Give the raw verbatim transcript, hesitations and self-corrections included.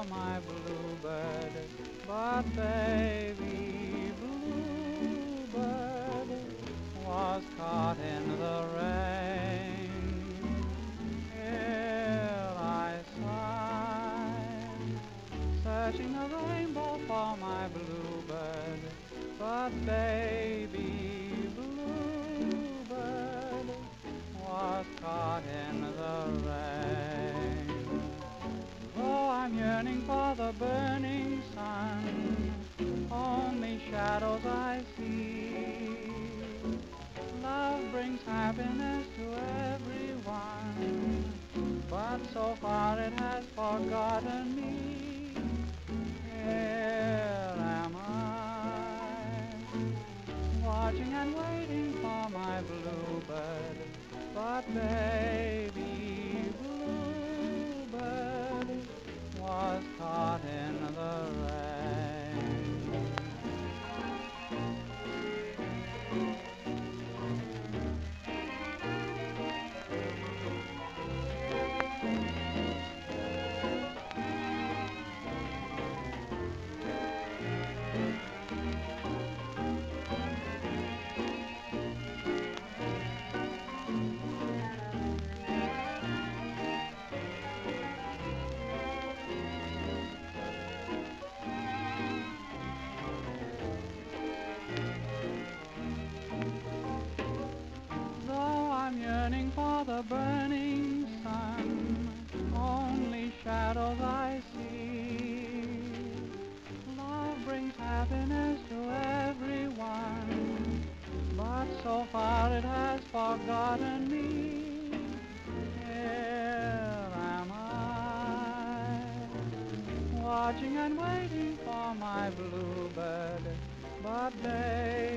my bluebird, but baby bluebird was caught in the rain. Here I sigh, searching the rainbow for my bluebird, but baby bluebird was caught in the rain. Though I'm yearning for the burning sun, only shadows I see. Love brings happiness to everyone, but so far it has forgotten me. Here am I, watching and waiting for my bluebird, but baby bluebird was caught in the rain. I'm yearning for the burning sun, only shadows I see. Love brings happiness to everyone, but so far it has forgotten me. Here am I, watching and waiting for my bluebird, but baby